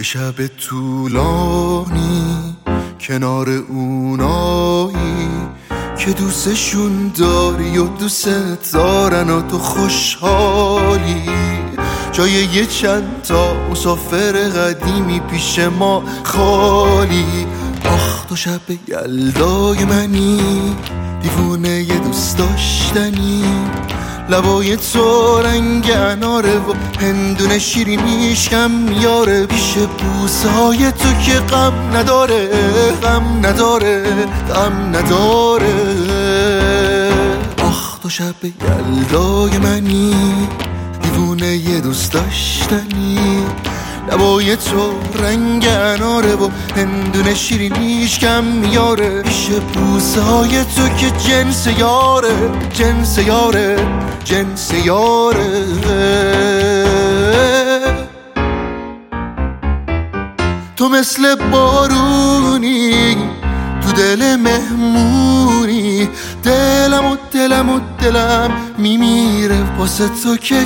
یه شب طولانی کنار اونایی که دوستشون داری و دوست دارن و تو خوشحالی، جای یه چند تا مسافر قدیمی پیش ما خالی. آخ تو شب یلدای منی، دیوونه یه دوست داشتنی، لبای تو رنگ اناره و هندونه شیرینیش کم میاره، پیش بوسهای تو که غم نداره، غم نداره، غم نداره. آخ تو شب یلدای منی، دیوونه یه دوست داشتنی، لبای تو رنگ اناره و هندونه شیرینیش کم میاره، پیش بوسهای تو که جنس یاره، جنس یاره، جنس یاره. تو مثل بارونی تو دل مهمونی، دلم میمیره واسه تو که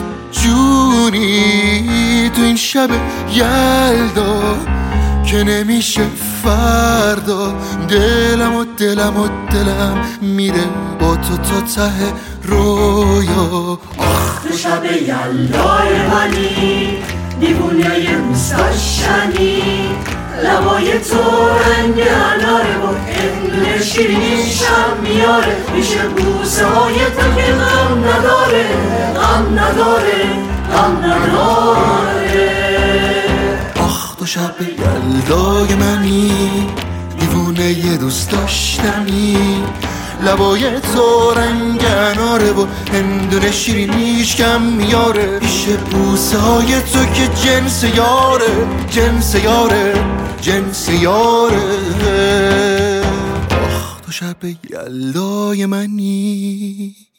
جونی. تو این شب یلدا که نمیشه فردا، دلم میره با تو تا ته رویا. آخ تو شب یلدای منی، دیوونه یه دوست داشتنی، لبای تو رنگ اناره و هندونه شیرینیشم میاره، پیش بوسه های تو که غم نداره، غم نداره، غم نداره. آخ تو شب یلدای منی، دیوونه یه دوست داشتنی، لبای تو رنگ اناره و هندونه شیرینیش کم میاره، پیش بوسه های تو که جنس یاره، جنس یاره، جنس یاره. آخ تو شب یلدای منی.